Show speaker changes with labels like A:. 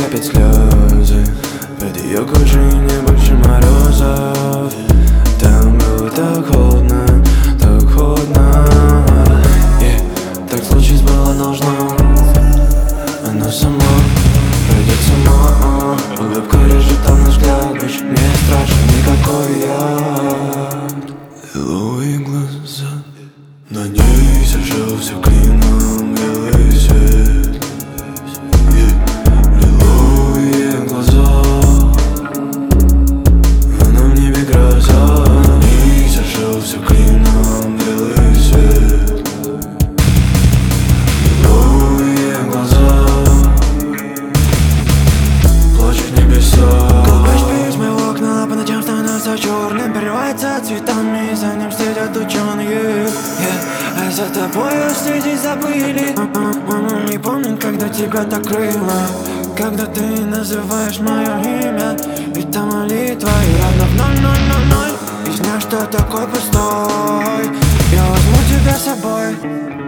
A: опять слезы. Под ее кожей не больше морозов. Там было так холодно, так холодно. Так случись было должно. Оно само пройдет само. Улыбка режет, а наш взгляд больше не страшен никакой яд. Лиловые глаза, на ней сожжался клином белый свет. Лиловые глаза, она в небе гроза. На ней сожжался клином белый свет. Лиловые глаза, плачут небеса. Колпач письма в окна по ночам становится черным, переливается цветами, за ним следят ученые. А за тобой следить забыли. Не помню, когда тебя так крыло, когда ты называешь мое имя. Ведь та молитва и равно в 0:00. И сня, что такой пустой. Я возьму тебя с собой.